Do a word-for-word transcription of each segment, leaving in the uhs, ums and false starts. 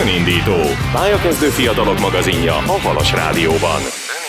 Önindító, pályakezdő fiatalok magazinja a Halas Rádióban.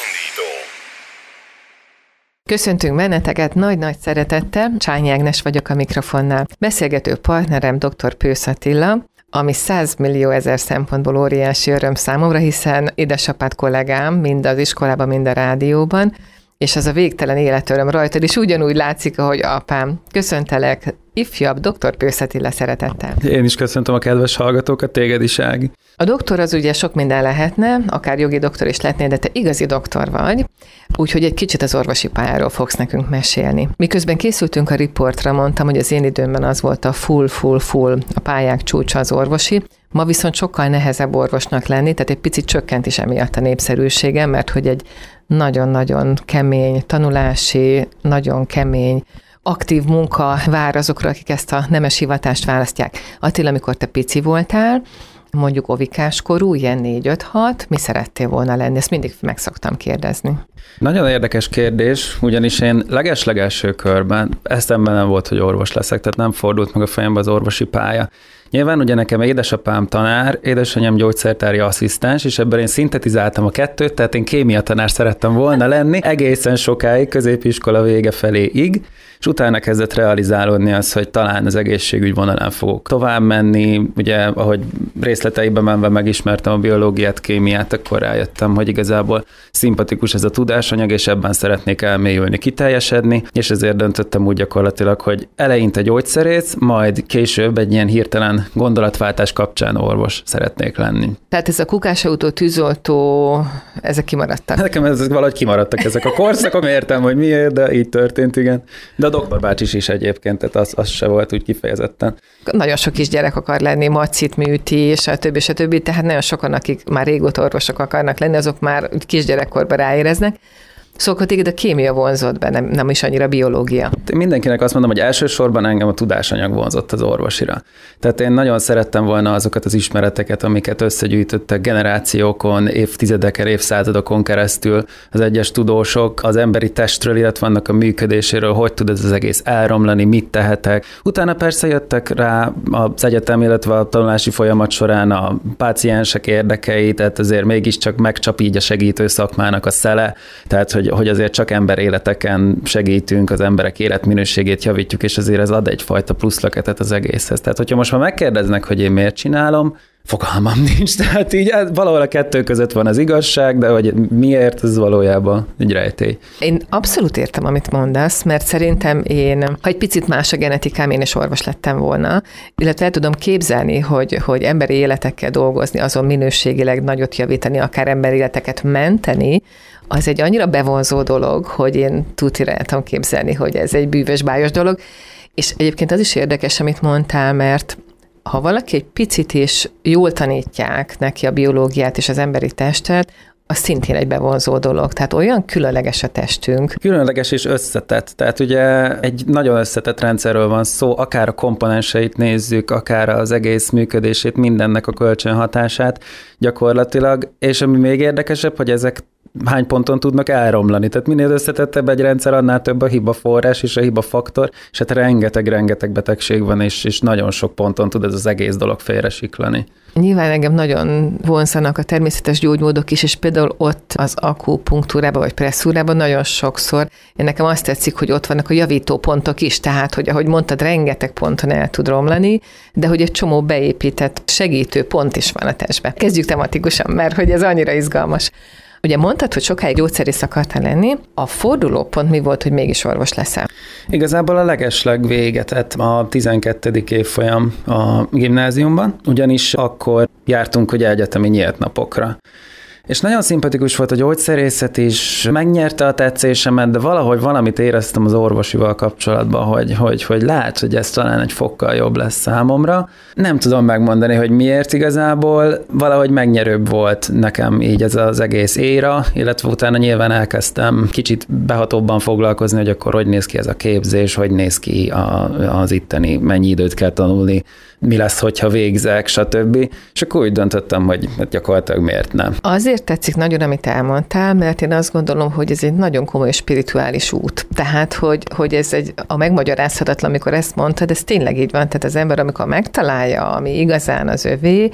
Köszöntünk benneteket nagy-nagy szeretettel, Csányi Ágnes vagyok a mikrofonnál. Beszélgető partnerem dr. Pősz Attila, ami száz millió ezer szempontból óriási öröm számomra, hiszen édesapád kollégám mind az iskolában, mind a rádióban, és az a végtelen életöröm rajtad is ugyanúgy látszik, ahogy apám. Köszöntelek, ifjabb dr. Pősz Attila szeretettel. Én is köszöntöm a kedves hallgatókat, téged is, Ági. A doktor az ugye sok minden lehetne, akár jogi doktor is lehetnél, de te igazi doktor vagy, úgyhogy egy kicsit az orvosi pályáról fogsz nekünk mesélni. Miközben készültünk a riportra, mondtam, hogy az én időmben az volt a full, full, full, a pályák csúcsa az orvosi, ma viszont sokkal nehezebb orvosnak lenni, tehát egy picit csökkent is emiatt a népszerűségem, mert hogy egy nagyon-nagyon kemény tanulási, nagyon kemény aktív munka vár azokra, akik ezt a nemes hivatást választják. Attila, amikor te pici voltál, mondjuk ovikáskorú, ilyen négy öt hat, mi szerettél volna lenni? Ezt mindig meg szoktam kérdezni. Nagyon érdekes kérdés, ugyanis én leges-legelső körben eszemben nem volt, hogy orvos leszek, tehát nem fordult meg a fejembe az orvosi pálya. Nyilván ugye nekem édesapám tanár, édesanyám gyógyszertári asszisztens, és ebben én szintetizáltam a kettőt, tehát én kémia tanár szerettem volna lenni egészen sokáig, középiskola vége feléig, és utána kezdett realizálódni az, hogy talán az egészségügy vonalán fogok tovább menni. Ugye, ahogy részleteiben menve megismertem a biológiát, kémiát, akkor rájöttem, hogy igazából szimpatikus ez a tudásanyag, és ebben szeretnék elmélyülni, kiteljesedni, és ezért döntöttem úgy gyakorlatilag, hogy eleinte gyógyszerész, majd később egy ilyen hirtelen gondolatváltás kapcsán orvos szeretnék lenni. Tehát ez a kukásautó, tűzoltó, ezek kimaradtak? Nekem ezek valahogy kimaradtak ezek a korszakok, értem, hogy miért, de így történt, igen. De a doktor bácsis is egyébként, tehát az, az se volt úgy kifejezetten. Nagyon sok kisgyerek akar lenni, macit műti, stb. stb. Tehát nagyon sokan, akik már régóta orvosok akarnak lenni, azok már kisgyerekkorban ráéreznek. Szóval téged a kémia vonzott be, nem, nem is annyira biológia. Mindenkinek azt mondom, hogy elsősorban engem a tudásanyag vonzott az orvosira. Tehát én nagyon szerettem volna azokat az ismereteket, amiket összegyűjtöttek generációkon, évtizedeken, évszázadokon keresztül az egyes tudósok, az emberi testről, illetve annak a működéséről, hogy tud ez az egész elromlani, mit tehetek. Utána persze jöttek rá az egyetem, illetve a tanulási folyamat során a páciensek érdekei, tehát azért mégiscsak megcsap így a segítő szakmának a szele, tehát hogy hogy azért csak emberéleteken segítünk, az emberek életminőségét javítjuk, és azért ez ad egyfajta pluszlöketet az egészhez. Tehát, hogyha most már megkérdeznek, hogy én miért csinálom, fogalmam nincs. Tehát így valahol a kettő között van az igazság, de hogy miért, ez valójában egy rejtély. Én abszolút értem, amit mondasz, mert szerintem én, ha egy picit más a genetikám, én is orvos lettem volna, illetve el tudom képzelni, hogy, hogy emberi életekkel dolgozni, azon minőségileg nagyot javítani, akár emberi életeket menteni, az egy annyira bevonzó dolog, hogy én tutira el tudom képzelni, hogy ez egy bűvös, bájos dolog. És egyébként az is érdekes, amit mondtál, mert ha valaki egy picit is jól tanítják neki a biológiát és az emberi testet, az szintén egy bevonzó dolog. Tehát olyan különleges a testünk. Különleges és összetett. Tehát ugye egy nagyon összetett rendszerről van szó, akár a komponenseit nézzük, akár az egész működését, mindennek a kölcsönhatását gyakorlatilag. És ami még érdekesebb, hogy ezek hány ponton tudnak elromlani. Tehát minél összetettebb egy rendszer, annál több a hiba forrás és a hiba faktor, és hát rengeteg-rengeteg betegség van, és, és nagyon sok ponton tud ez az egész dolog félresiklani. Nyilván engem nagyon vonzanak a természetes gyógymódok is, és például ott az akupunktúrában vagy presszúrában nagyon sokszor, én nekem azt tetszik, hogy ott vannak a javító pontok is, tehát, hogy ahogy mondtad, rengeteg ponton el tud romlani, de hogy egy csomó beépített segítő pont is van a testben. Kezdjük tematikusan, mert hogy ez annyira izgalmas. Ugye mondtad, hogy sokáig gyógyszerész akartál lenni, a fordulópont mi volt, hogy mégis orvos leszel? Igazából a legesleg véget lett a tizenkettedik évfolyam a gimnáziumban, ugyanis akkor jártunk ugye egyetemi nyílt napokra. És nagyon szimpatikus volt a gyógyszerészet is, megnyerte a tetszésemet, de valahogy valamit éreztem az orvosival kapcsolatban, hogy, hogy, hogy lehet, hogy ez talán egy fokkal jobb lesz számomra. Nem tudom megmondani, hogy miért igazából, valahogy megnyerőbb volt nekem így ez az egész éra, illetve utána nyilván elkezdtem kicsit behatóbban foglalkozni, hogy akkor hogy néz ki ez a képzés, hogy néz ki a, az itteni, mennyi időt kell tanulni, mi lesz, hogyha végzek, stb. És akkor úgy döntöttem, hogy gyakorlatilag miért nem. Azért tetszik nagyon, amit elmondtál, mert én azt gondolom, hogy ez egy nagyon komoly spirituális út. Tehát, hogy, hogy ez egy a megmagyarázhatatlan, amikor ezt mondtad, ez tényleg így van. Tehát az ember, amikor megtalálja, ami igazán az övé,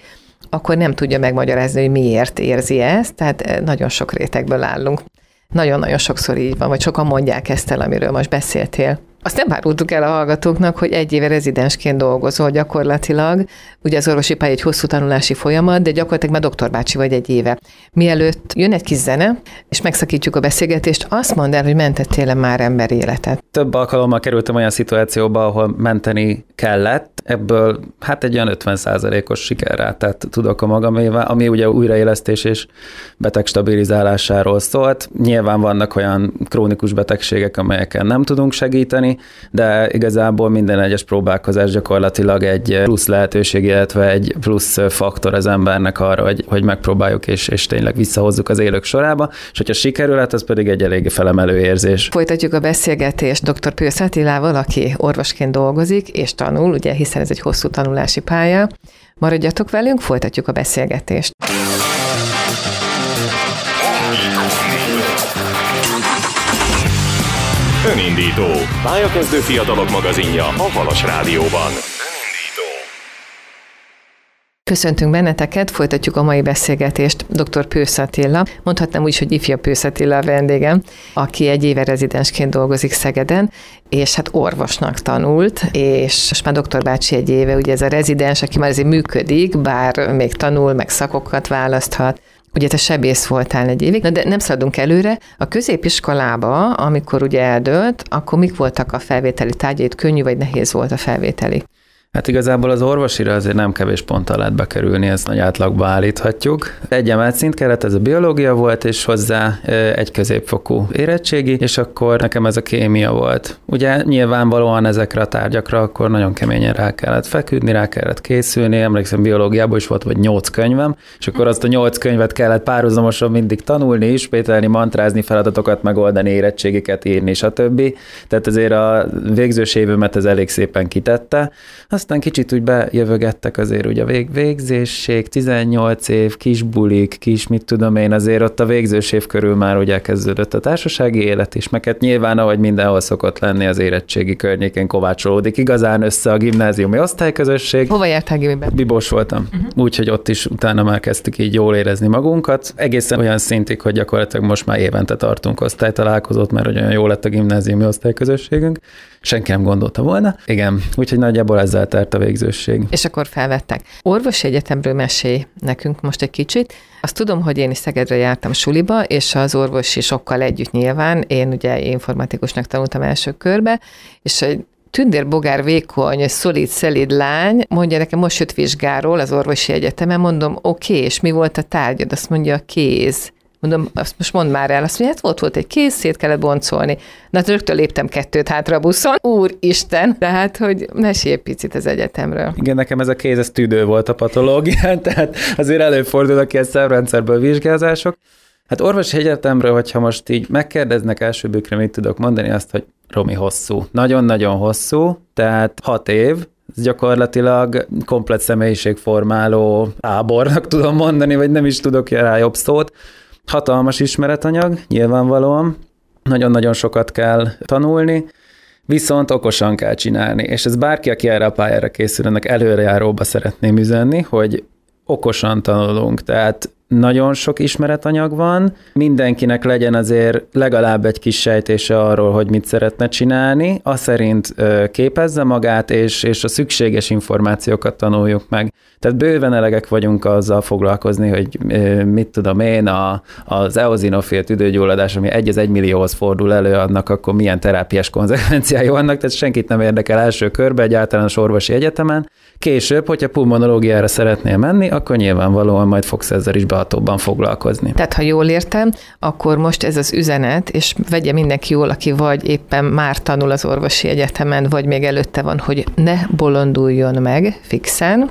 akkor nem tudja megmagyarázni, hogy miért érzi ezt, tehát nagyon sok rétegből állunk. Nagyon-nagyon sokszor így van, vagy sokan mondják ezt el, amiről most beszéltél. Azt nem árultuk el a hallgatóknak, hogy egy éve rezidensként dolgozol gyakorlatilag. Ugye az orvosi pálya egy hosszú tanulási folyamat, de gyakorlatilag már doktorbácsi vagy egy éve. Mielőtt jön egy kis zene, és megszakítjuk a beszélgetést, azt mondd el, hogy mentettél már emberi életet. Több alkalommal kerültem olyan szituációba, ahol menteni kellett, ebből hát egy olyan ötven százalékos sikerrel, tehát tudok a magamével, ami ugye újraélesztés és beteg stabilizálásáról szólt. Nyilván vannak olyan krónikus betegségek, amelyeken nem tudunk segíteni, de igazából minden egyes próbálkozás gyakorlatilag egy plusz lehetőség, illetve egy plusz faktor az embernek arra, hogy, hogy megpróbáljuk és, és tényleg visszahozzuk az élők sorába, és hogyha sikerül, hát az pedig egy eléggé felemelő érzés. Folytatjuk a beszélgetést dr. Pősz Attilával, aki orvosként dolgozik és tanul, ugye, hiszen ez egy hosszú tanulási pálya. Maradjatok velünk, folytatjuk a beszélgetést. Önindító. Pályakezdő fiatalok magazinja a Halas Rádióban. Köszöntünk benneteket, folytatjuk a mai beszélgetést. dr. Pősz Attila, mondhatnám úgy, hogy ifja Pősz Attila a vendégem, aki egy éve rezidensként dolgozik Szegeden, és hát orvosnak tanult, és most már doktorbácsi egy éve, ugye ez a rezidens, aki már azért működik, bár még tanul, meg szakokat választhat. Ugye te sebész voltál egy évig, de nem szaladunk előre. A középiskolába, amikor ugye eldőlt, akkor mik voltak a felvételi tárgyait? Könnyű vagy nehéz volt a felvételi? Hát igazából az orvosira azért nem kevés ponttal lehet bekerülni, ezt nagy átlagba állíthatjuk. Egy emelt szint kellett, ez a biológia volt, és hozzá egy középfokú érettségi, és akkor nekem ez a kémia volt. Ugye nyilvánvalóan ezekre a tárgyakra akkor nagyon keményen rá kellett feküdni, rá kellett készülni, emlékszem biológiában is volt vagy nyolc könyvem, és akkor azt a nyolc könyvet kellett párhuzamosan mindig tanulni, ismételni, mantrázni, feladatokat megoldani, érettségiket írni, stb. Tehát azért a végzős évemet ez elég szépen kitette. Aztán kicsit úgy bejövögettek azért ugye a vég, végzésség, tizennyolc év, kis bulik, kis mit tudom én, azért ott a végzős év körül már ugye kezdődött a társasági élet is, meg hát nyilván, ahogy mindenhol szokott lenni, az érettségi környékén kovácsolódik igazán össze a gimnáziumi osztályközösség. Hova jártál gimiben? Bibós voltam, uh-huh. Úgyhogy ott is utána már kezdtük így jól érezni magunkat. Egészen olyan szintig, hogy gyakorlatilag most már évente tartunk osztálytalálkozót, mert olyan jó lett a gimnáziumi osztályközösségünk. Senki nem gondolta volna. Igen, úgyhogy nagyjából ezzel telt a végzősség. És akkor felvettek. Orvosi egyetemről mesélj nekünk most egy kicsit. Azt tudom, hogy én is Szegedre jártam suliba, és az orvosi sokkal együtt nyilván. Én ugye informatikusnak tanultam első körbe, és egy tündérbogár, vékony, szolid, szelíd lány mondja nekem, most jött vizsgáról az orvosi egyetemen, mondom, oké, okay, és mi volt a tárgyad? Azt mondja, a kéz. Mondom, azt most mondd már el, azt mondja, hát volt, volt egy kéz, szét kellett boncolni. Na, rögtön léptem kettőt hátra a buszon. Úristen! Tehát, hogy mesélj picit az egyetemről. Igen, nekem ez a kéz, ez tüdő volt a patológián, tehát azért előfordulnak ilyen szemrendszerből vizsgázások. Hát orvosi egyetemről, hogyha most így megkérdeznek elsőbbükre, mit tudok mondani, azt, hogy Romi hosszú. Nagyon-nagyon hosszú, tehát hat év, ez gyakorlatilag komplett személyiségformáló tábornak tudom mondani, vagy nem is tudok rá jobb szót. Hatalmas ismeretanyag, nyilvánvalóan, nagyon-nagyon sokat kell tanulni, viszont okosan kell csinálni, és ez bárki, aki erre a pályára készül, ennek előrejáróba szeretném üzenni, hogy okosan tanulunk, tehát nagyon sok ismeretanyag van, mindenkinek legyen azért legalább egy kis sejtése arról, hogy mit szeretne csinálni, az szerint képezze magát, és, és a szükséges információkat tanuljuk meg. Tehát bőven elegek vagyunk azzal foglalkozni, hogy mit tudom én, a, az eozinofil tüdőgyulladás, ami egy az egymillióhoz fordul elő, annak akkor milyen terápiás konzekvenciái vannak, tehát senkit nem érdekel első körbe egy általános orvosi egyetemen. Később, hogyha pulmonológiára szeretnél menni, akkor nyilvánvalóan majd fogsz ezzel is behatóbban foglalkozni. Tehát, ha jól értem, akkor most ez az üzenet, és vegye mindenki jól, aki vagy éppen már tanul az orvosi egyetemen, vagy még előtte van, hogy ne bolonduljon meg fixen,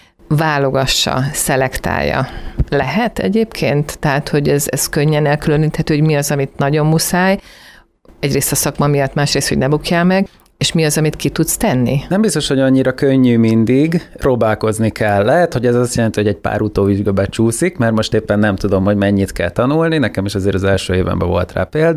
válogassa, szelektálja. Lehet egyébként? Tehát, hogy ez, ez könnyen elkülöníthető, hogy mi az, amit nagyon muszáj, egyrészt a szakma miatt, másrészt, hogy ne bukjál meg, és mi az, amit ki tudsz tenni? Nem biztos, hogy annyira könnyű mindig, próbálkozni kell. Lehet, hogy ez azt jelenti, hogy egy pár utóvizsga becsúszik, mert most éppen nem tudom, hogy mennyit kell tanulni, nekem is azért az első évenben volt rá példa,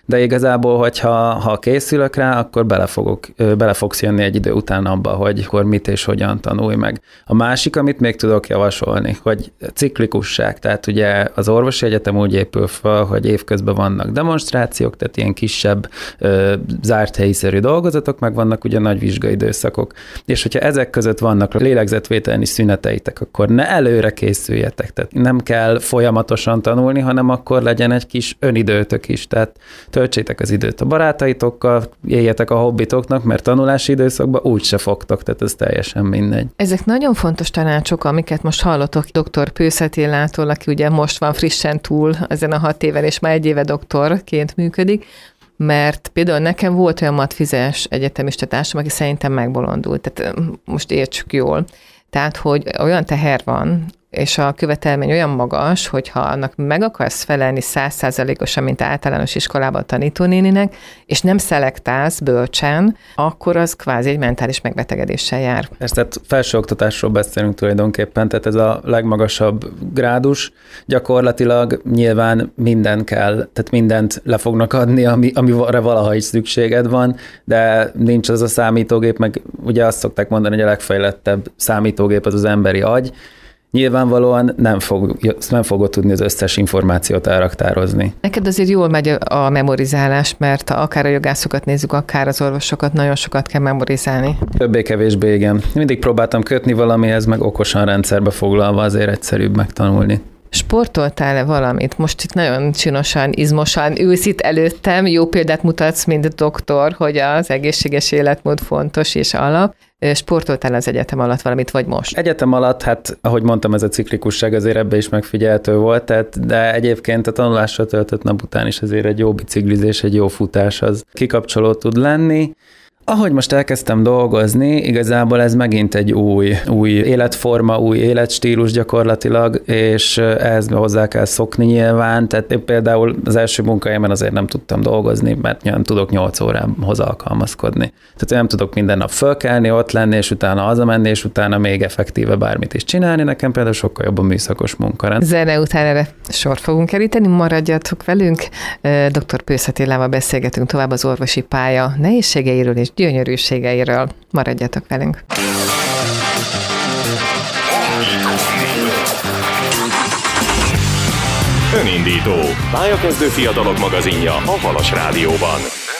de igazából, hogyha ha készülök rá, akkor bele, fogok, bele fogsz jönni egy idő után abba, hogy akkor mit és hogyan tanulj meg. A másik, amit még tudok javasolni, hogy ciklikusság, tehát ugye az orvosi egyetem úgy épül fel, hogy évközben vannak demonstrációk, tehát ilyen kisebb ö, zárt helyiszerű dolgozatok, meg vannak ugye nagy vizsgaidőszakok. És hogyha ezek között vannak lélegzetvételni szüneteitek, akkor ne előre készüljetek, tehát nem kell folyamatosan tanulni, hanem akkor legyen egy kis önidőtök is, tehát töltsétek az időt a barátaitokkal, éljetek a hobbitoknak, mert tanulási időszakban úgyse fogtok, tehát ez teljesen mindegy. Ezek nagyon fontos tanácsok, amiket most hallottok dr. Pősz Attilától, aki ugye most van frissen túl ezen a hat éven, és már egy éve doktorként működik, mert például nekem volt olyan matvizes egyetemista társam, aki szerintem megbolondult, tehát most értsük jól. Tehát, hogy olyan teher van, és a követelmény olyan magas, hogyha annak meg akarsz felelni száz százalékosan, mint általános iskolában tanítónéninek, és nem szelektálsz bölcsen, akkor az kvázi egy mentális megbetegedéssel jár. Ezt tehát felsőoktatásról beszélünk tulajdonképpen, tehát ez a legmagasabb grádus. Gyakorlatilag nyilván minden kell, tehát mindent le fognak adni, ami, amire valaha is szükséged van, de nincs az a számítógép, meg ugye azt szokták mondani, hogy a legfejlettebb számítógép az az emberi agy. Nyilvánvalóan nem, fog, nem fogod tudni az összes információt elraktározni. Neked azért jól megy a memorizálás, mert akár a jogászokat nézzük, akár az orvosokat, nagyon sokat kell memorizálni. Többé-kevésbé igen. Mindig próbáltam kötni valamihez, meg okosan rendszerbe foglalva, azért egyszerűbb megtanulni. Sportoltál-e valamit? Most itt nagyon csinosan, izmosan ülsz itt előttem, jó példát mutatsz, mint doktor, hogy az egészséges életmód fontos és alap. Sportoltál az egyetem alatt valamit, vagy most? Egyetem alatt, hát ahogy mondtam, ez a ciklikusság azért ebbe is megfigyelhető volt, tehát, de egyébként a tanulásra töltött nap után is azért egy jó biciklizés, egy jó futás az kikapcsoló tud lenni. Ahogy most elkezdtem dolgozni, igazából ez megint egy új, új életforma, új életstílus gyakorlatilag, és ehhez hozzá kell szokni nyilván, tehát én például az első munkahelyemen azért nem tudtam dolgozni, mert nem tudok nyolc órához alkalmazkodni. Tehát én nem tudok minden nap fölkelni, ott lenni, és utána hazamenni, és utána még effektíve bármit is csinálni, nekem például sokkal jobb a műszakos munkarend. Zene után erre sort fogunk keríteni, maradjatok velünk. doktor Pősz Attilával beszélgetünk tovább az orvosi pálya nehézségeiről és gyönyörűségeiről. Maradjatok velünk! Önindító. Pályakezdő fiatalok magazinja a Halas Rádióban.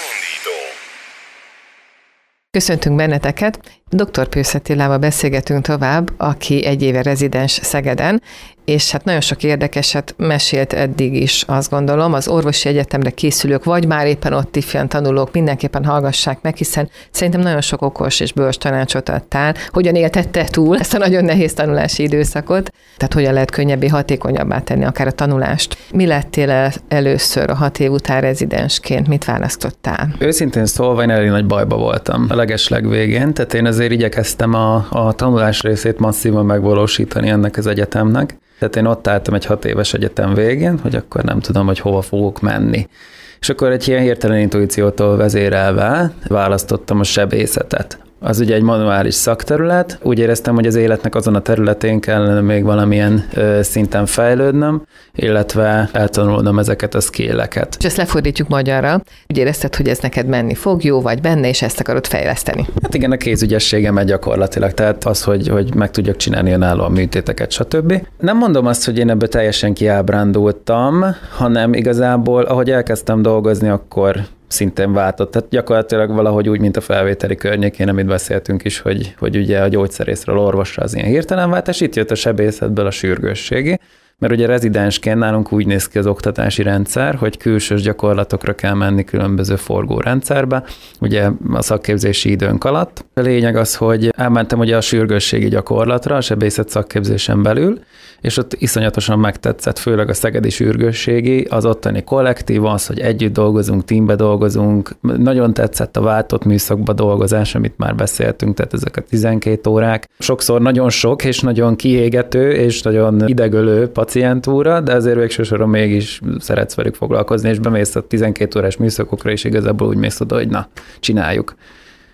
Köszöntünk benneteket! doktor Pősz Attilával beszélgetünk tovább, aki egy éve rezidens Szegeden, és hát nagyon sok érdekeset mesélt eddig is, azt gondolom, az orvosi egyetemre készülők, vagy már éppen ott ifjan tanulók mindenképpen hallgassák meg, hiszen szerintem nagyon sok okos és bölcs tanácsot adtál, hogyan éltette túl ezt a nagyon nehéz tanulási időszakot, tehát hogyan lehet könnyebbé, hatékonyabbá tenni akár a tanulást. Mi lettél el először a hat év után rezidensként, mit választottál? Őszintén szólva én elég nagy bajba voltam a legeslegvégén, tehát én azért igyekeztem a, a tanulás részét masszívan megvalósítani ennek az egyetemnek. Tehát én ott álltam egy hat éves egyetem végén, hogy akkor nem tudom, hogy hova fogok menni. És akkor egy ilyen hirtelen intuíciótól vezérelve választottam a sebészetet. Az ugye egy manuális szakterület, úgy éreztem, hogy az életnek azon a területén kellene még valamilyen ö, szinten fejlődnöm, illetve eltanulnom ezeket a skilleket. És ezt lefordítjuk magyarra. Úgy érezted, hogy ez neked menni fog, jó vagy benne, és ezt akarod fejleszteni. Hát igen, a kézügyességemet gyakorlatilag, tehát az, hogy, hogy meg tudjak csinálni önállóan műtéteket, stb. Nem mondom azt, hogy én ebből teljesen kiábrándultam, hanem igazából, ahogy elkezdtem dolgozni, akkor szintén váltott. Tehát gyakorlatilag valahogy úgy, mint a felvételi környékén, amit beszéltünk is, hogy, hogy ugye a gyógyszerészről orvosra az ilyen hirtelen váltás, itt jött a sebészetből a sürgősségi, mert ugye rezidensként nálunk úgy néz ki az oktatási rendszer, hogy külsős gyakorlatokra kell menni különböző forgórendszerbe, ugye a szakképzési időnk alatt. A lényeg az, hogy elmentem ugye a sürgősségi gyakorlatra, a sebészet szakképzésen belül, és ott iszonyatosan megtetszett, főleg a szegedi sürgősségi, az ottani kollektív, az, hogy együtt dolgozunk, teambe dolgozunk, nagyon tetszett a váltott műszakba dolgozás, amit már beszéltünk, tehát ezek a tizenkét órák. Sokszor nagyon sok, és nagyon kiégető, és nagyon idegölő pacientúra, de azért végső soron mégis szeretsz velük foglalkozni, és bemész a tizenkét órás műszakokra, és igazából úgy mész oda, hogy na, csináljuk.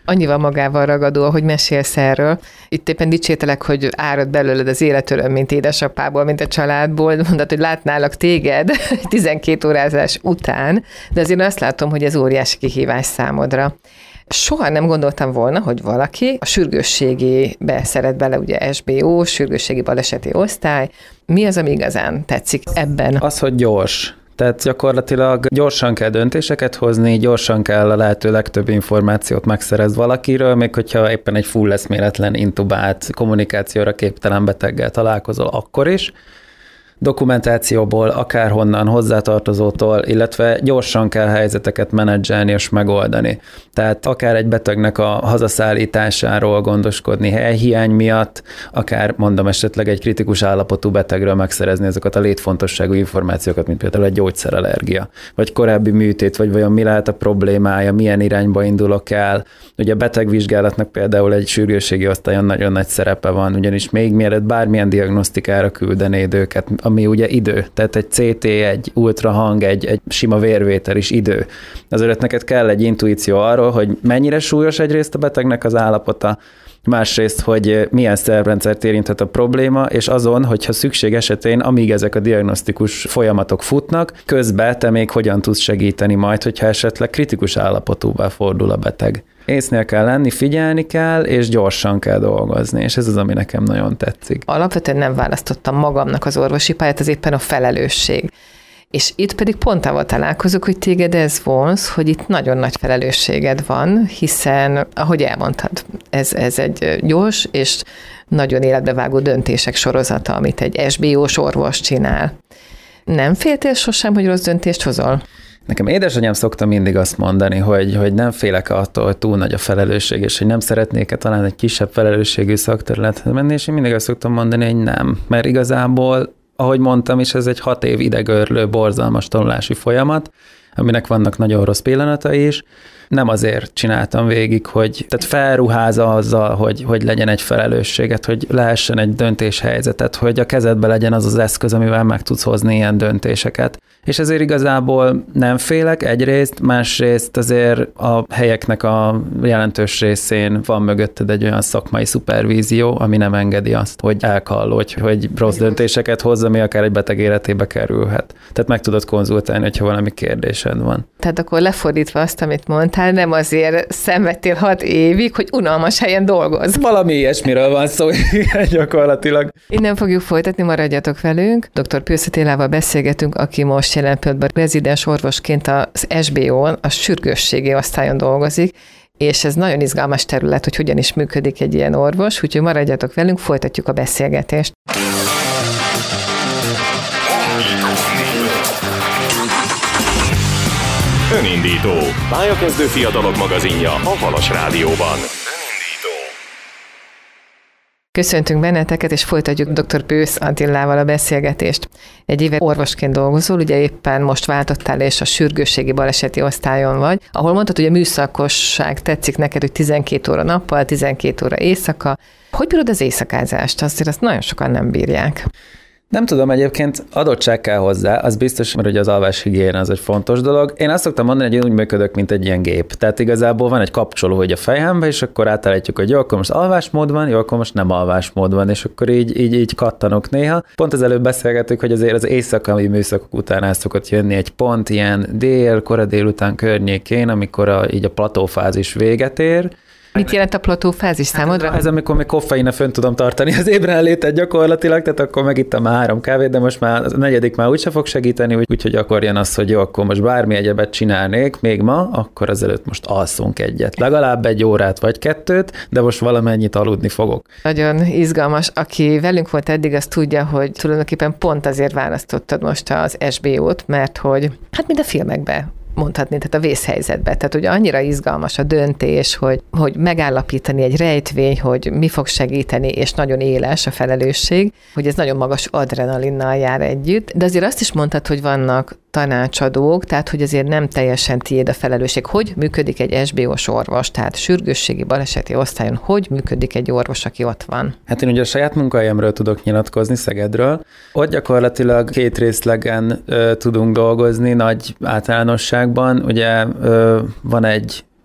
Annyival magával ragadó, ahogy mesélsz erről. Itt éppen dicsértelek, hogy árad belőled az életöröm, mint édesapából, mint a családból. Mondod, hogy látnálak téged tizenkét órázás után, de azért azt látom, hogy ez óriási kihívás számodra. Soha nem gondoltam volna, hogy valaki a sürgősségébe szeret bele, ugye es bé o, sürgősségi baleseti osztály. Mi az, ami igazán tetszik ebben? Az, hogy gyors. Tehát gyakorlatilag gyorsan kell döntéseket hozni, gyorsan kell a lehető legtöbb információt megszerez valakiről, még hogyha éppen egy full eszméletlen intubált, kommunikációra képtelen beteggel találkozol, akkor is. Dokumentációból, akárhonnan, hozzátartozótól, illetve gyorsan kell helyzeteket menedzselni és megoldani. Tehát akár egy betegnek a hazaszállításáról gondoskodni helyhiány miatt, akár mondom esetleg egy kritikus állapotú betegről megszerezni ezeket a létfontosságú információkat, mint például egy gyógyszerallergia, vagy korábbi műtét, vagy vajon mi lehet a problémája, milyen irányba indulok el. Ugye a betegvizsgálatnak például egy sürgősségi osztályon nagyon nagy szerepe van, ugyanis még mielőtt bármilyen diagnosztikára küldenéd őket, ami ugye idő, tehát egy cé té, egy ultrahang, egy, egy sima vérvétel is idő. Azért neked kell egy intuíció arról, hogy mennyire súlyos egyrészt a betegnek az állapota, másrészt, hogy milyen szervrendszert érinthet a probléma, és azon, hogyha szükség esetén, amíg ezek a diagnosztikus folyamatok futnak, közben te még hogyan tudsz segíteni majd, hogyha esetleg kritikus állapotúvá fordul a beteg. Észnél kell lenni, figyelni kell, és gyorsan kell dolgozni, és ez az, ami nekem nagyon tetszik. Alapvetően nem választottam magamnak az orvosi pályát, ez éppen a felelősség. És itt pedig pont avval találkozok, hogy téged ez vonz, hogy itt nagyon nagy felelősséged van, hiszen, ahogy elmondtad, ez, ez egy gyors és nagyon életbevágó döntések sorozata, amit egy es bé o-s orvos csinál. Nem féltél sosem, hogy rossz döntést hozol? Nekem édesanyám szokta mindig azt mondani, hogy, hogy nem félek attól, hogy túl nagy a felelősség, és hogy nem szeretnék-e talán egy kisebb felelősségű szakterülethez menni, és én mindig azt szoktam mondani, hogy nem. Mert igazából, ahogy mondtam is, ez egy hat év idegörlő, borzalmas tanulási folyamat, aminek vannak nagyon rossz pillanatai is. Nem azért csináltam végig, hogy tehát felruházza azzal, hogy, hogy legyen egy felelősséget, hogy lehessen egy döntéshelyzetet, hogy a kezedbe legyen az az eszköz, amivel meg tudsz hozni ilyen döntéseket. És ezért igazából nem félek egyrészt, másrészt azért a helyeknek a jelentős részén van mögötted egy olyan szakmai szupervízió, ami nem engedi azt, hogy elkallódj, hogy rossz döntéseket hozz, ami akár egy beteg életébe kerülhet. Tehát meg tudod konzultálni, hogyha valami kérdésed van. Tehát akkor lefordítva azt, amit mondtál, nem azért szenvedtél hat évig, hogy unalmas helyen dolgoz. Valami ilyesmiről van szó, gyakorlatilag. Innen fogjuk folytatni, maradjatok velünk. doktor Pősz Attilával beszélgetünk, aki most jelen pillanatban rezidens orvosként az es bé o-n, a sürgősségi osztályon dolgozik, és ez nagyon izgalmas terület, hogy hogyan is működik egy ilyen orvos, úgyhogy maradjatok velünk, folytatjuk a beszélgetést. Önindító. Pályakezdő fiatalok magazinja a Halas Rádióban. Köszöntünk benneteket, és folytatjuk doktor Pősz Attilával a beszélgetést. Egy éve orvosként dolgozol, ugye éppen most váltottál, és a sürgősségi baleseti osztályon vagy, ahol mondtad, hogy a műszakosság tetszik neked, hogy tizenkét óra nappal, tizenkét óra éjszaka. Hogy bírod az éjszakázást? Azért azt nagyon sokan nem bírják. Nem tudom, egyébként adottság kell hozzá, az biztos, mert ugye az alváshigiéna az egy fontos dolog. Én azt szoktam mondani, hogy én úgy működök, mint egy ilyen gép. Tehát igazából van egy kapcsoló, hogy a fejembe, és akkor átállítjuk, hogy jó, akkor most alvásmód van, jó, akkor most nem alvásmód van, és akkor így, így, így kattanok néha. Pont az előbb beszélgettük, hogy azért az éjszakai műszakok után el szokott jönni egy pont, ilyen dél, kora délután környékén, amikor a, így a platófázis véget ér. Mit jelent a platófázis számodra? Ez amikor még koffeine fönn tudom tartani az ébrenlétet gyakorlatilag, tehát akkor megittem már három kávét, de most már a negyedik már úgyse fog segíteni, úgyhogy akkor jön az, hogy jó, akkor most bármi egyebet csinálnék még ma, akkor azelőtt most alszunk egyet. Legalább egy órát vagy kettőt, de most valamennyit aludni fogok. Nagyon izgalmas. Aki velünk volt eddig, az tudja, hogy tulajdonképpen pont azért választottad most az es bé o-t, mert hogy hát mint a filmekben mondhatni, tehát a vészhelyzetbe. Tehát ugye annyira izgalmas a döntés, hogy, hogy megállapítani egy rejtvény, hogy mi fog segíteni, és nagyon éles a felelősség, hogy ez nagyon magas adrenalinnal jár együtt. De azért azt is mondtad, hogy vannak tanácsadók, tehát hogy azért nem teljesen tiéd a felelősség. Hogy működik egy es bé o-s orvos, tehát sürgősségi baleseti osztályon, hogy működik egy orvos, aki ott van? Hát én ugye a saját munkahelyemről tudok nyilatkozni, Szegedről. Ott gyakorlatilag két részlegen ö, tudunk dolgozni, nagy általánosságban. Ugye ö, van egy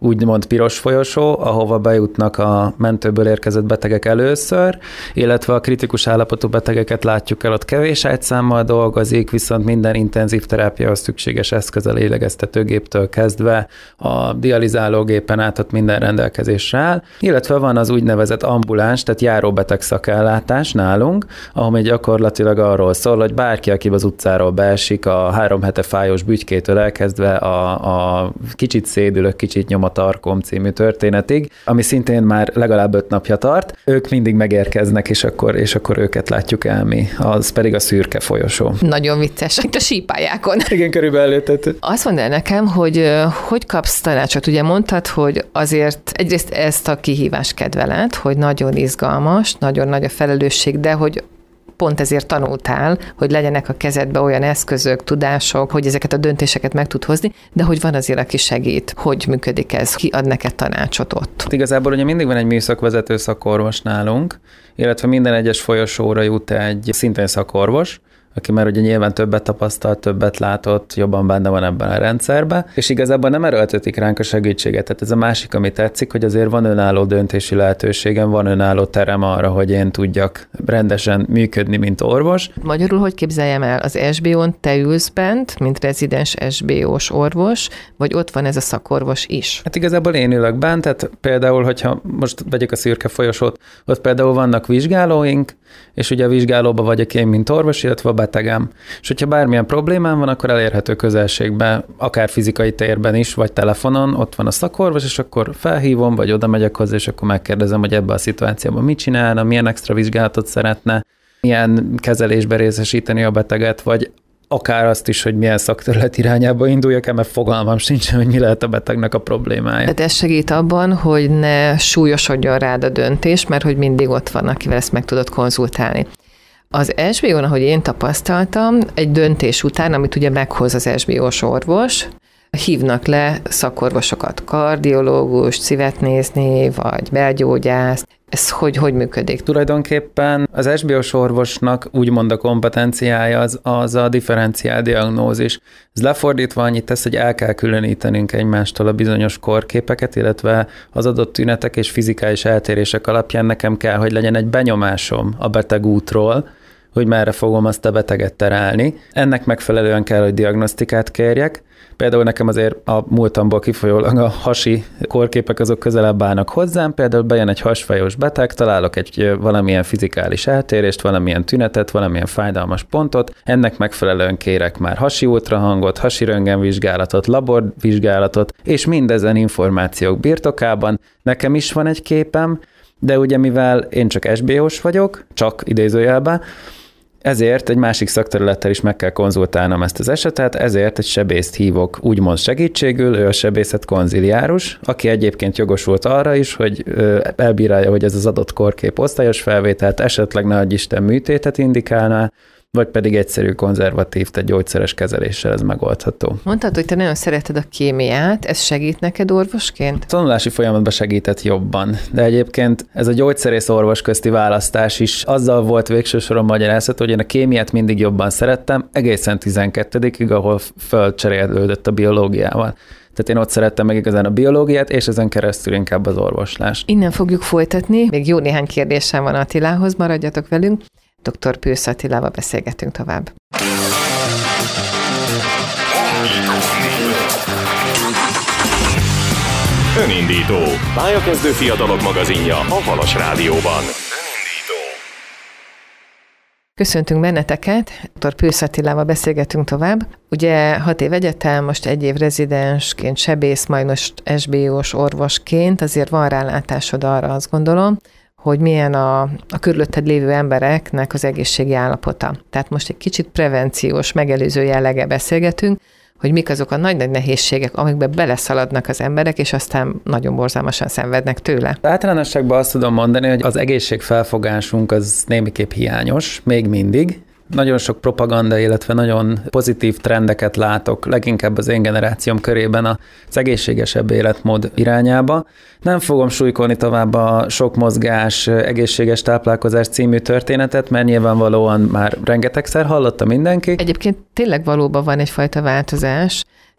úgymond piros folyosó, ahova bejutnak a mentőből érkezett betegek először, illetve a kritikus állapotú betegeket látjuk el, ott kevés ágyszámmal dolgozik, viszont minden intenzív terápiához szükséges eszköz a lélegeztetőgéptől kezdve a dializálógépen át ott minden rendelkezésre áll, illetve van az úgynevezett ambuláns, tehát járóbeteg szakellátás nálunk, ahol gyakorlatilag arról szól, hogy bárki, aki az utcáról beesik, a három hete fájós bütykétől elkezdve a, a kicsit szédülök, kicsit nyom a tarkom című történetig, ami szintén már legalább öt napja tart, ők mindig megérkeznek, és akkor, és akkor őket látjuk el mi, az pedig a szürke folyosó. Nagyon vicces, itt a sípályákon. Igen, körülbelül. Tehát... Azt mondd el nekem, hogy hogy kapsz tanácsot? Ugye mondtad, hogy azért egyrészt ezt a kihívást kedveled, hogy nagyon izgalmas, nagyon nagy a felelősség, de hogy pont ezért tanultál, hogy legyenek a kezedbe olyan eszközök, tudások, hogy ezeket a döntéseket meg tud hozni, de hogy van azért, aki segít. Hogy működik ez? Ki ad neked tanácsot ott? Igazából ugye mindig van egy műszakvezető szakorvos nálunk, illetve minden egyes folyosóra jut egy szintén szakorvos, aki már ugye nyilván többet tapasztalt, többet látott, jobban benne van ebben a rendszerben, és igazából nem erőltetik ránk a segítséget. Tehát ez a másik, ami tetszik, hogy azért van önálló döntési lehetőségem, van önálló terem arra, hogy én tudjak rendesen működni, mint orvos. Magyarul hogy képzeljem el? Az es bé ó-n te ülsz bent, mint rezidens es bé ó-s orvos, vagy ott van ez a szakorvos is? Hát igazából én ülök bent, tehát például, hogyha most vegyük a szürke folyosót, ott például vannak vizsgálóink, és ugye a vizsgálóban vagyok én, mint orvos, illetve a betegem. És hogyha bármilyen problémám van, akkor elérhető közelségben, akár fizikai térben is, vagy telefonon, ott van a szakorvos, és akkor felhívom, vagy oda megyek hozzá, és akkor megkérdezem, hogy ebben a szituációban mit csinálna, milyen extra vizsgálatot szeretne, milyen kezelésbe részesíteni a beteget, vagy akár azt is, hogy milyen szakterület irányába induljak, mert fogalmam sincs, hogy mi lehet a betegnek a problémája. Tehát ez segít abban, hogy ne súlyosodjon rád a döntés, mert hogy mindig ott van, akivel ezt meg tudod konzultálni. Az es bé ó-n, ahogy én tapasztaltam, egy döntés után, amit ugye meghoz az es bé ó-s orvos, hívnak le szakorvosokat, kardiológus, szívet nézni, vagy belgyógyászt. Ez hogy, hogy működik? Tulajdonképpen az es bé ó-s orvosnak úgymond a kompetenciája az, az a differenciál diagnózis. Ez lefordítva annyit tesz, hogy el kell különítenünk egymástól a bizonyos korképeket, illetve az adott tünetek és fizikális eltérések alapján nekem kell, hogy legyen egy benyomásom a beteg útról, hogy merre fogom azt a beteget terelni. Ennek megfelelően kell, hogy diagnosztikát kérjek. Például nekem azért a múltamból kifolyólag a hasi korképek azok közelebb állnak hozzám, például bejön egy hasfejós beteg, találok egy valamilyen fizikális eltérést, valamilyen tünetet, valamilyen fájdalmas pontot, ennek megfelelően kérek már hasi ultrahangot, hasi röntgenvizsgálatot, laborvizsgálatot, és mindezen információk birtokában nekem is van egy képem, de ugye mivel én csak es bé ó-s vagyok, csak idézőjelben, ezért egy másik szakterülettel is meg kell konzultálnom ezt az esetet, ezért egy sebészt hívok úgymond segítségül, ő a sebészet konziliárus, aki egyébként jogosult arra is, hogy elbírálja, hogy ez az adott korkép osztályos felvételt, esetleg ne adj Isten műtétet indikálná, vagy pedig egyszerű konzervatív, tehát gyógyszeres kezeléssel ez megoldható. Mondtad, hogy te nagyon szereted a kémiát, ez segít neked orvosként? A tanulási folyamatban segített jobban, de egyébként ez a gyógyszerész orvos közti választás is azzal volt végső soron magyarázható, hogy én a kémiát mindig jobban szerettem, egészen tizenkettedikig, ahol fölcserélődött a biológiával. Tehát én ott szerettem meg igazán a biológiát, és ezen keresztül inkább az orvoslás. Innen fogjuk folytatni, még jó néhány kérdésem van Attilához, maradjatok velünk. doktor Pürsz Attilával beszélgetünk tovább. Önindító. Pályakezdő fiatalok magazinja a Halas Rádióban. Köszöntünk benneteket, doktor Pürsz Attilával beszélgetünk tovább. Ugye hat év egyetem, most egy év rezidensként, sebész, majd most es bé ó-s orvosként, azért van rálátásod arra, azt gondolom, hogy milyen a, a körülötted lévő embereknek az egészségi állapota. Tehát most egy kicsit prevenciós, megelőző jelleggel beszélgetünk, hogy mik azok a nagy-nagy nehézségek, amikbe beleszaladnak az emberek, és aztán nagyon borzalmasan szenvednek tőle. Általánosságban azt tudom mondani, hogy az egészségfelfogásunk az némiképp hiányos, még mindig. Nagyon sok propaganda, illetve nagyon pozitív trendeket látok, leginkább az én generációm körében az egészségesebb életmód irányába. Nem fogom súlykolni tovább a sok mozgás, egészséges táplálkozás című történetet, mert nyilvánvalóan már rengetegszer hallotta mindenki. Egyébként tényleg valóban van egyfajta változás,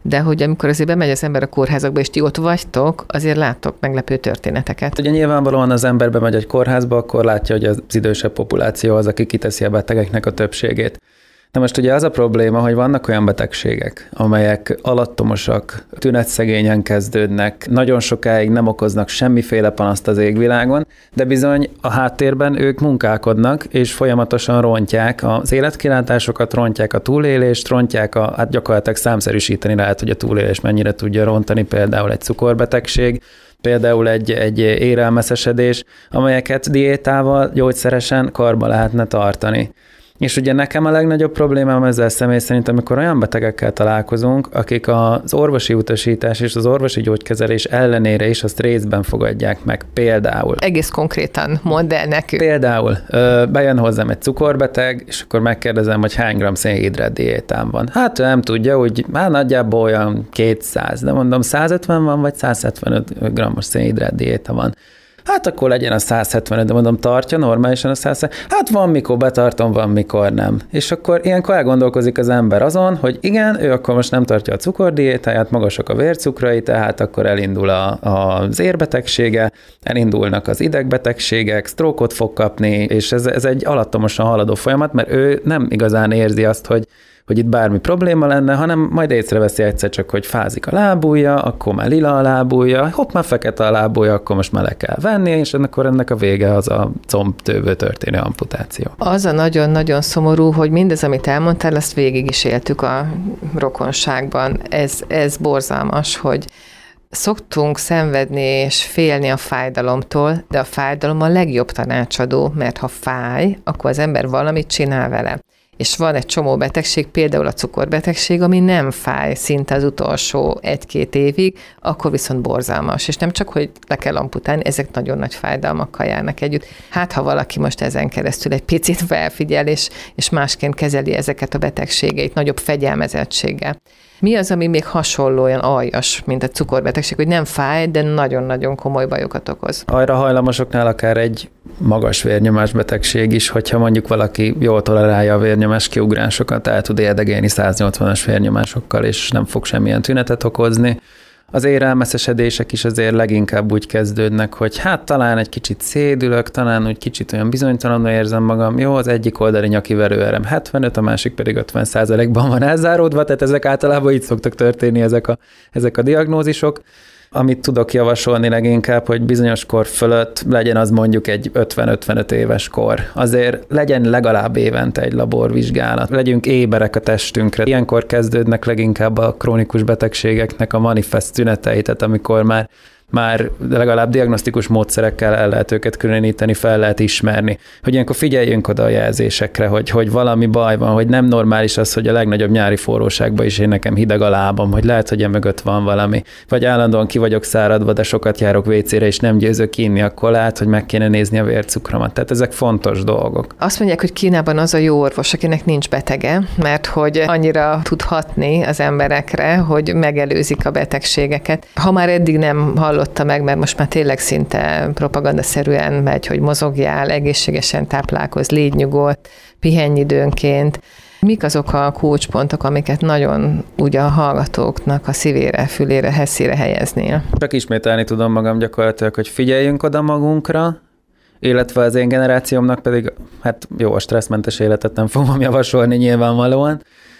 de hogy amikor azért bemegy az ember a kórházakba, és ti ott vagytok, azért láttok meglepő történeteket. Ugye nyilvánvalóan az ember bemegy egy kórházba, akkor látja, hogy az idősebb populáció az, aki kiteszi a betegeknek a többségét. Na most ugye az a probléma, hogy vannak olyan betegségek, amelyek alattomosak, tünetszegényen kezdődnek, nagyon sokáig nem okoznak semmiféle panaszt az égvilágon, de bizony a háttérben ők munkálkodnak, és folyamatosan rontják az életkilátásokat, rontják a túlélést, rontják a, hát gyakorlatilag számszerűsíteni lehet, hogy a túlélés mennyire tudja rontani, például egy cukorbetegség, például egy, egy érelmeszesedés, amelyeket diétával gyógyszeresen karba lehetne tartani. És ugye nekem a legnagyobb problémám ezzel személy szerint, amikor olyan betegekkel találkozunk, akik az orvosi utasítás és az orvosi gyógykezelés ellenére is azt részben fogadják meg. Például. Egész konkrétan mondd el nekünk. Például bejön hozzám egy cukorbeteg, és akkor megkérdezem, hogy hány gram szénhidrát diétám van. Hát nem tudja, hogy már nagyjából olyan kétszáz, de mondom százötven van, vagy száz hetvenöt grammos szénhidrát diéta van. Hát akkor legyen a száz hetvenöt, de mondom, tartja normálisan a száz hetvenöt. Hát van, mikor betartom, van, mikor nem. És akkor ilyenkor elgondolkozik az ember azon, hogy igen, ő akkor most nem tartja a cukordiétáját, magasak a vércukrai, tehát akkor elindul a, a, az érbetegsége, elindulnak az idegbetegségek, sztrókot fog kapni, és ez, ez egy alattomosan haladó folyamat, mert ő nem igazán érzi azt, hogy hogy itt bármi probléma lenne, hanem majd észreveszi egyszer csak, hogy fázik a lábúja, akkor már lila a lábúja, hopp, már fekete a lábúja, akkor most már le kell venni, és akkor ennek a vége az a combtőből történő amputáció. Az a nagyon-nagyon szomorú, hogy mindez, amit elmondtál, azt végig is éltük a rokonságban. Ez, ez borzalmas, hogy szoktunk szenvedni és félni a fájdalomtól, de a fájdalom a legjobb tanácsadó, mert ha fáj, akkor az ember valamit csinál vele. És van egy csomó betegség, például a cukorbetegség, ami nem fáj szinte az utolsó egy-két évig, akkor viszont borzalmas. És nem csak, hogy le kell amputálni, ezek nagyon nagy fájdalmakkal járnak együtt. Hát, ha valaki most ezen keresztül egy picit felfigyel, és, és másként kezeli ezeket a betegségeit, nagyobb fegyelmezettséggel. Mi az, ami még hasonló, olyan aljas, mint a cukorbetegség, hogy nem fáj, de nagyon-nagyon komoly bajokat okoz? Arra hajlamosoknál akár egy magas vérnyomás betegség is, hogyha mondjuk valaki jól tolerálja a vérnyomás kiugrásokat, el tud érdegélni száznyolcvanas vérnyomásokkal, és nem fog semmilyen tünetet okozni. Az érelmeszesedések is azért leginkább úgy kezdődnek, hogy hát talán egy kicsit szédülök, talán úgy kicsit olyan bizonytalanul érzem magam. Jó, az egyik oldali nyaki verőerem hetvenöt, a másik pedig ötven százalékban van elzáródva, tehát ezek általában így szoktak történni ezek a, ezek a diagnózisok. Amit tudok javasolni leginkább, hogy bizonyos kor fölött legyen az mondjuk egy ötven-ötvenöt éves kor. Azért legyen legalább évente egy laborvizsgálat. Legyünk éberek a testünkre. Ilyenkor kezdődnek leginkább a krónikus betegségeknek a manifest tünetei, tehát amikor már már legalább diagnosztikus módszerekkel el lehet őket különíteni, fel lehet ismerni. Hogy ilyenkor figyeljünk oda a jelzésekre, hogy, hogy valami baj van, hogy nem normális az, hogy a legnagyobb nyári forróságban is én nekem hideg a lábam, hogy lehet, hogy emögött van valami. Vagy állandóan ki vagyok száradva, de sokat járok vécére, és nem győzök inni, akkor lehet, hogy meg kéne nézni a vércukromat. Tehát ezek fontos dolgok. Azt mondják, hogy Kínában az a jó orvos, akinek nincs betege, mert hogy annyira tud hatni az emberekre, hogy megelőzik a betegségeket. Ha már eddig nem hallott meg, mert most már tényleg szinte propagandaszerűen megy, hogy mozogjál, egészségesen táplálkozz, légy nyugodt, pihenj időnként. Mik azok a kulcspontok, amiket nagyon úgy a hallgatóknak a szívére, fülére, hesszére helyeznél? Csak ismételni tudom magam gyakorlatilag, hogy figyeljünk oda magunkra, illetve az én generációmnak pedig, hát jó, a stresszmentes életet nem fogom javasolni nyilvánvalóan.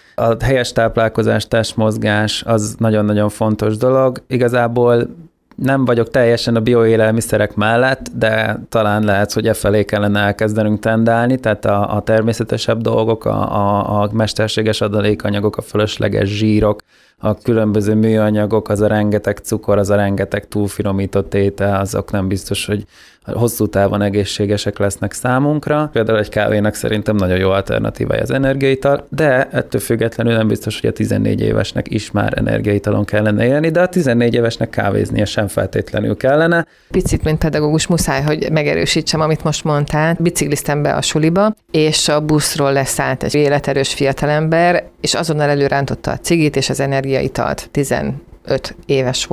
A helyes táplálkozás, testmozgás az nagyon-nagyon fontos dolog. Igazából nem vagyok teljesen a bioélelmiszerek mellett, de talán lehet, hogy e felé kellene elkezdenünk tendálni, tehát a, a természetesebb dolgok, a, a, a mesterséges adalékanyagok, a fölösleges zsírok, a különböző műanyagok, az a rengeteg cukor, az a rengeteg túlfinomított étel, azok nem biztos, hogy hosszú távon egészségesek lesznek számunkra. Például egy kávénak szerintem nagyon jó alternatívája az energiaital, de ettől függetlenül nem biztos, hogy a tizennégy évesnek is már energiaitalon kellene élni, de a tizennégy évesnek kávéznia sem feltétlenül kellene. Picit, mint pedagógus muszáj, hogy megerősítsem, amit most mondtál. Bicikliztem be a suliba, és a buszról leszállt egy életerős fiatalember, és azonnal előrántotta a cigit és az energiaitalt. tizenöt éves volt.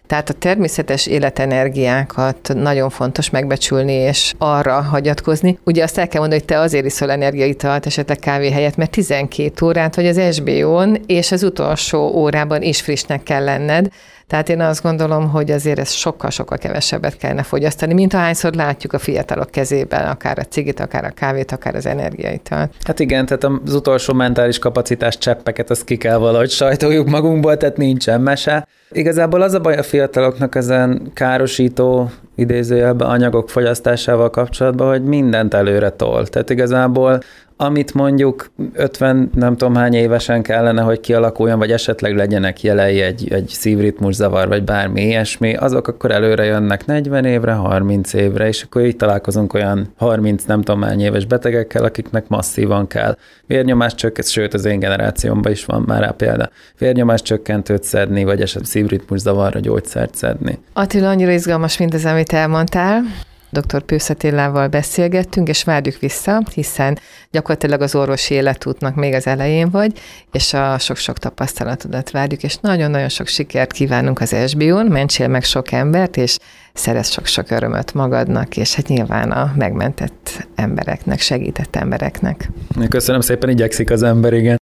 Tehát a természetes életenergiákat nagyon fontos megbecsülni, és arra hagyatkozni. Ugye azt el kell mondani, hogy te azért iszol energiaitalt, esetleg kávé helyett, mert tizenkét órát vagy az es bé ó-n, és az utolsó órában is frissnek kell lenned. Tehát én azt gondolom, hogy azért ez sokkal-sokkal kevesebbet kellene fogyasztani, mint ahányszor látjuk a fiatalok kezében, akár a cigit, akár a kávét, akár az energiaitalt. Hát igen, tehát az utolsó mentális kapacitás cseppeket, azt ki kell valahogy sajtoljuk magunkból, tehát nincsen mese. Igazából az a baj a fiataloknak ezen károsító idézőjelben anyagok fogyasztásával kapcsolatban, hogy mindent előre tol. Tehát igazából amit mondjuk ötven nem tudom hány évesen kellene, hogy kialakuljon, vagy esetleg legyenek jelei egy, egy szívritmuszavar, vagy bármi ilyesmi, azok akkor előre jönnek negyven évre, harminc évre, és akkor így találkozunk olyan harminc nem tudom hány éves betegekkel, akiknek masszívan kell vérnyomás csökkent, sőt az én generációmban is van már rá példa, vérnyomás csökkentőt szedni, vagy esetleg szívritmuszavarra gyógyszert szedni. Attila, annyira izgalmas mindez, amit elmondtál. doktor Pősz Attilával beszélgettünk, és várjuk vissza, hiszen gyakorlatilag az orvosi életútnak még az elején vagy, és a sok-sok tapasztalatodat várjuk, és nagyon-nagyon sok sikert kívánunk az es bé ó-n, mentsél meg sok embert, és szerez sok-sok örömöt magadnak, és hát nyilván a megmentett embereknek, segített embereknek. Köszönöm szépen, igyekszik az ember, igen.